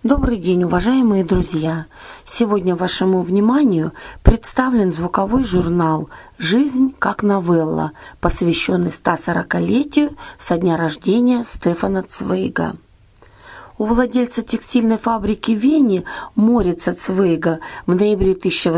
Добрый день, уважаемые друзья! Сегодня вашему вниманию представлен звуковой журнал «Жизнь как новелла», посвященный 140-летию со дня рождения Стефана Цвейга. У владельца текстильной фабрики в Вене Морица Цвейга в ноябре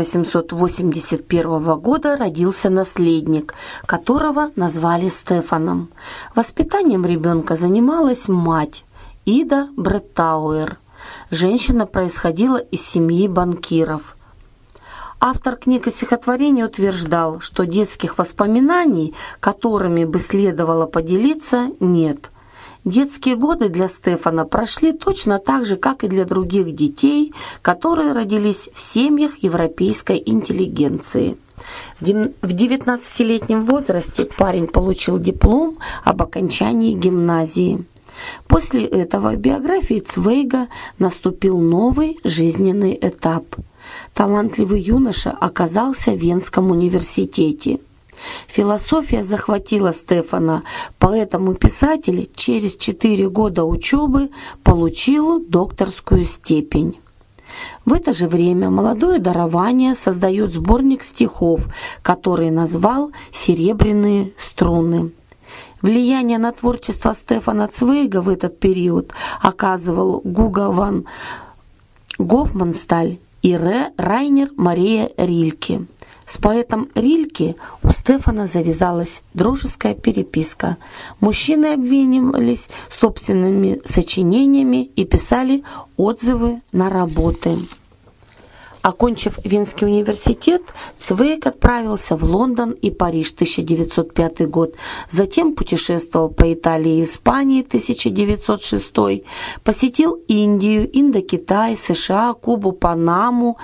1881 года родился наследник, которого назвали Стефаном. Воспитанием ребенка занималась мать Ида Бреттауэр. Женщина происходила из семьи банкиров. Автор книг и стихотворений утверждал, что детских воспоминаний, которыми бы следовало поделиться, нет. Детские годы для Стефана прошли точно так же, как и для других детей, которые родились в семьях европейской интеллигенции. В 19-летнем возрасте парень получил диплом об окончании гимназии. После этого в биографии Цвейга наступил новый жизненный этап. Талантливый юноша оказался в Венском университете. Философия захватила Стефана, поэтому писатель через 4 года учебы получил докторскую степень. В это же время молодое дарование создает сборник стихов, который назвал «Серебряные струны». Влияние на творчество Стефана Цвейга в этот период оказывал Гуго ван Гофмансталь и Райнер Мария Рильке. С поэтом Рильке у Стефана завязалась дружеская переписка. Мужчины обменивались собственными сочинениями и писали отзывы на работы. Окончив Венский университет, Цвейг отправился в Лондон и Париж, 1905 год. Затем путешествовал по Италии и Испании, 1906, посетил Индию, Индокитай, США, Кубу, Панаму,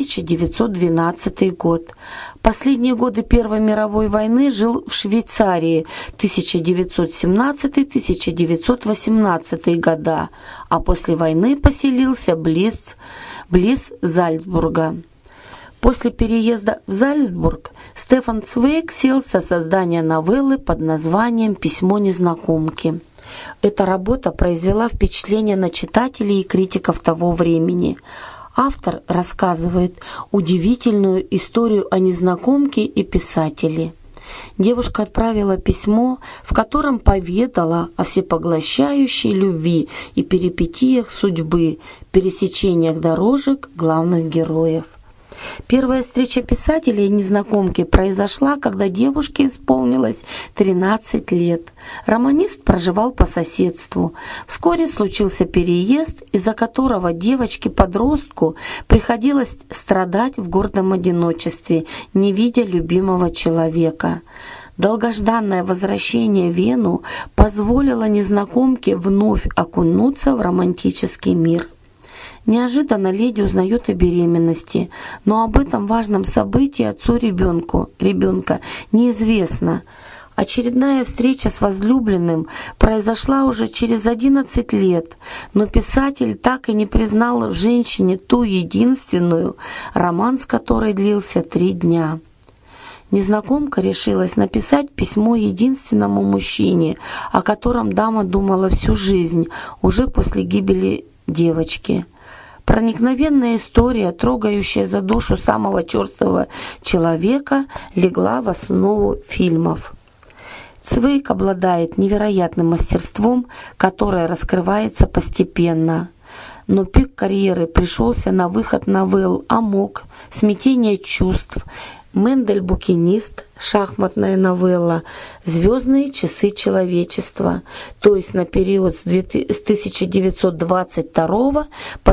1912 год. Последние годы Первой мировой войны жил в Швейцарии, 1917-1918 года, а после войны поселился близ Зальцбурга. После переезда в Зальцбург Стефан Цвейг сел за создание новеллы под названием «Письмо незнакомки». Эта работа произвела впечатление на читателей и критиков того времени. Автор рассказывает удивительную историю о незнакомке и писателе. Девушка отправила письмо, в котором поведала о всепоглощающей любви и перипетиях судьбы, пересечениях дорожек главных героев. Первая встреча писателя и незнакомки произошла, когда девушке исполнилось 13 лет. Романист проживал по соседству. Вскоре случился переезд, из-за которого девочке-подростку приходилось страдать в гордом одиночестве, не видя любимого человека. Долгожданное возвращение в Вену позволило незнакомке вновь окунуться в романтический мир. Неожиданно леди узнает о беременности, но об этом важном событии отцу ребенка неизвестно. Очередная встреча с возлюбленным произошла уже через 11 лет, но писатель так и не признал в женщине ту единственную, роман с которой длился 3 дня. Незнакомка решилась написать письмо единственному мужчине, о котором дама думала всю жизнь, уже после гибели девочки. Проникновенная история, трогающая за душу самого черствого человека, легла в основу фильмов. Цвейг обладает невероятным мастерством, которое раскрывается постепенно. Но пик карьеры пришелся на выход новелл «Амок», «Смятение чувств», «Мендель-букинист», шахматная новелла «Звездные часы человечества», то есть на период с 1922 по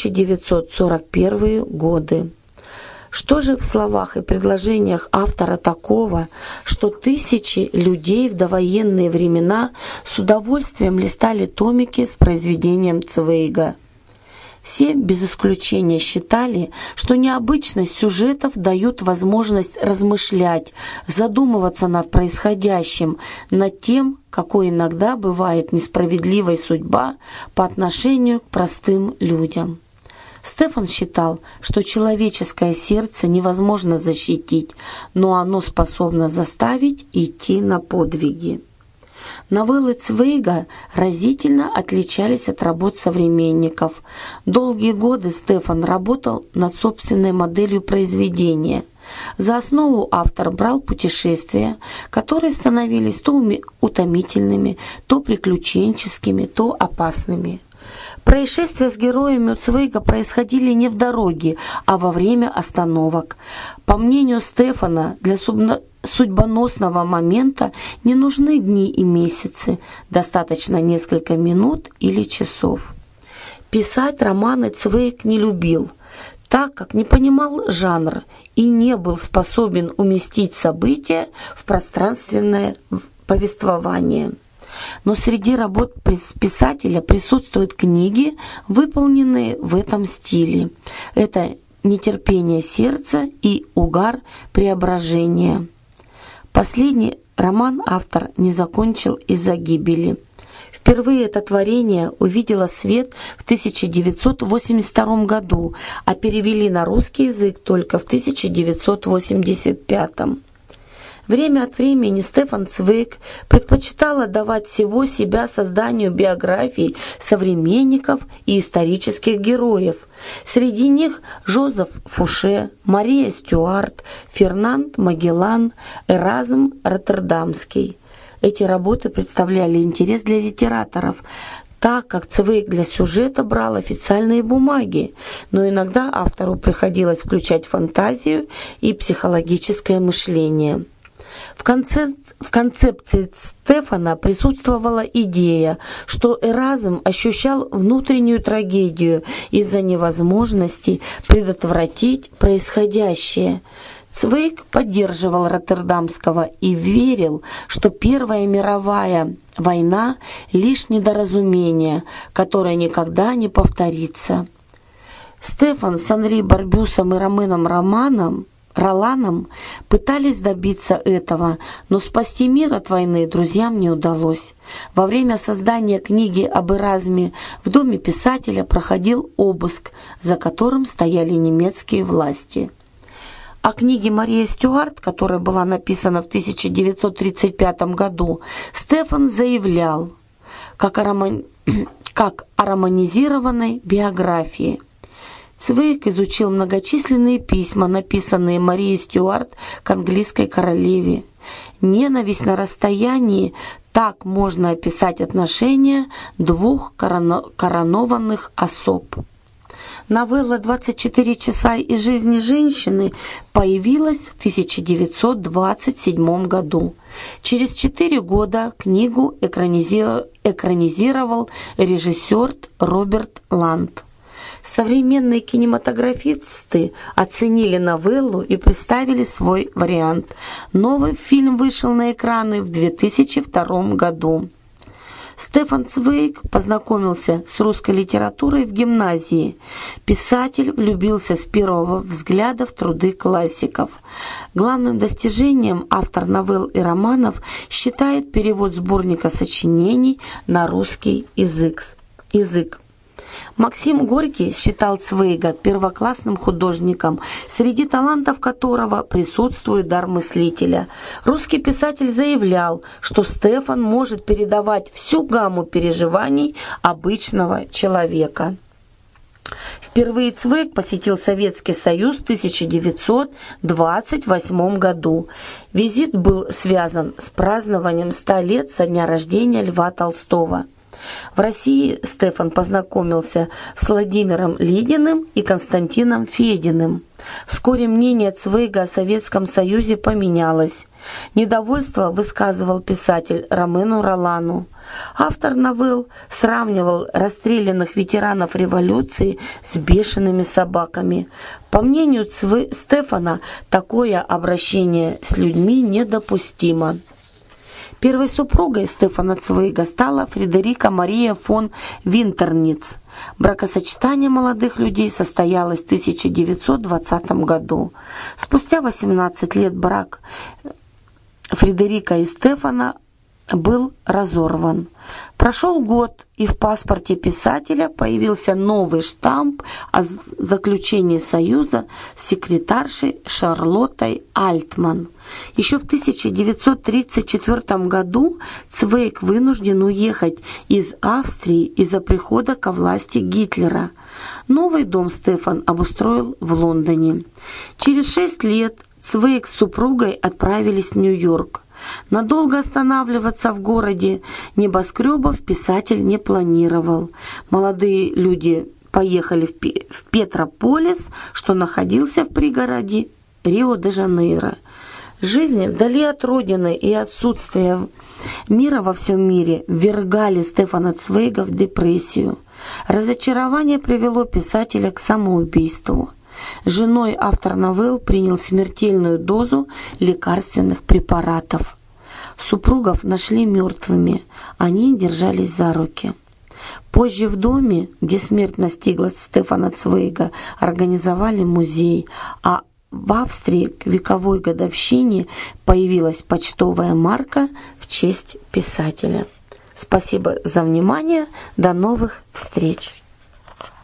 1941 годы. Что же в словах и предложениях автора такого, что тысячи людей в довоенные времена с удовольствием листали томики с произведением Цвейга? Все без исключения считали, что необычность сюжетов дает возможность размышлять, задумываться над происходящим, над тем, какой иногда бывает несправедливой судьба по отношению к простым людям. Стефан считал, что человеческое сердце невозможно защитить, но оно способно заставить идти на подвиги. Новеллы Цвейга разительно отличались от работ современников. Долгие годы Стефан работал над собственной моделью произведения. За основу автор брал путешествия, которые становились то утомительными, то приключенческими, то опасными. Происшествия с героями у Цвейга происходили не в дороге, а во время остановок. По мнению Стефана, для судьбоносного момента не нужны дни и месяцы, достаточно несколько минут или часов. Писать романы Цвейг не любил, так как не понимал жанр и не был способен уместить события в пространственное повествование. Но среди работ писателя присутствуют книги, выполненные в этом стиле. Это «Нетерпение сердца» и «Угар преображения». Последний роман автор не закончил из-за гибели. Впервые это творение увидело свет в 1982 году, а перевели на русский язык только в 1985. Время от времени Стефан Цвейг предпочитал отдавать всего себя созданию биографий современников и исторических героев. Среди них Жозеф Фуше, Мария Стюарт, Фернанд Магеллан, Эразм Роттердамский. Эти работы представляли интерес для литераторов, так как Цвейг для сюжета брал официальные бумаги, но иногда автору приходилось включать фантазию и психологическое мышление. В концепции Стефана присутствовала идея, что Эразм ощущал внутреннюю трагедию из-за невозможности предотвратить происходящее. Цвейг поддерживал Роттердамского и верил, что Первая мировая война – лишь недоразумение, которое никогда не повторится. Стефан с Анри Барбюсом и Роменом Роланом пытались добиться этого, но спасти мир от войны друзьям не удалось. Во время создания книги об Эразме в доме писателя проходил обыск, за которым стояли немецкие власти. О книге Марии Стюарт, которая была написана в 1935 году, Стефан заявлял, как о романизированной биографии. Цвейг изучил многочисленные письма, написанные Марией Стюарт к английской королеве. «Ненависть на расстоянии» – так можно описать отношения двух коронованных особ. Новелла «24 часа из жизни женщины» появилась в 1927 году. Через 4 года книгу экранизировал режиссер Роберт Ланд. Современные кинематографисты оценили новеллу и представили свой вариант. Новый фильм вышел на экраны в 2002 году. Стефан Цвейг познакомился с русской литературой в гимназии. Писатель влюбился с первого взгляда в труды классиков. Главным достижением автор новелл и романов считает перевод сборника сочинений на русский язык. Максим Горький считал Цвейга первоклассным художником, среди талантов которого присутствует дар мыслителя. Русский писатель заявлял, что Стефан может передавать всю гамму переживаний обычного человека. Впервые Цвейг посетил Советский Союз в 1928 году. Визит был связан с празднованием 100 лет со дня рождения Льва Толстого. В России Стефан познакомился с Владимиром Лединым и Константином Фединым. Вскоре мнение Цвейга о Советском Союзе поменялось. Недовольство высказывал писатель Ромену Ролану. Автор новелл сравнивал расстрелянных ветеранов революции с бешеными собаками. По мнению Стефана, такое обращение с людьми недопустимо. Первой супругой Стефана Цвейга стала Фредерика Мария фон Винтерниц. Бракосочетание молодых людей состоялось в 1920 году. Спустя 18 лет брак Фредерика и Стефана был разорван. Прошел год, и в паспорте писателя появился новый штамп о заключении союза с секретаршей Шарлоттой Альтман. Еще в 1934 году Цвейг вынужден уехать из Австрии из-за прихода ко власти Гитлера. Новый дом Стефан обустроил в Лондоне. Через 6 лет Цвейг с супругой отправились в Нью-Йорк. Надолго останавливаться в городе небоскребов писатель не планировал. Молодые люди поехали в Петрополис, что находился в пригороде Рио-де-Жанейро. Жизнь вдали от родины и отсутствие мира во всем мире ввергали Стефана Цвейга в депрессию. Разочарование привело писателя к самоубийству. Женой автор новелл принял смертельную дозу лекарственных препаратов. Супругов нашли мертвыми, они держались за руки. Позже в доме, где смерть настигла Стефана Цвейга, организовали музей, а в Австрии к вековой годовщине появилась почтовая марка в честь писателя. Спасибо за внимание. До новых встреч!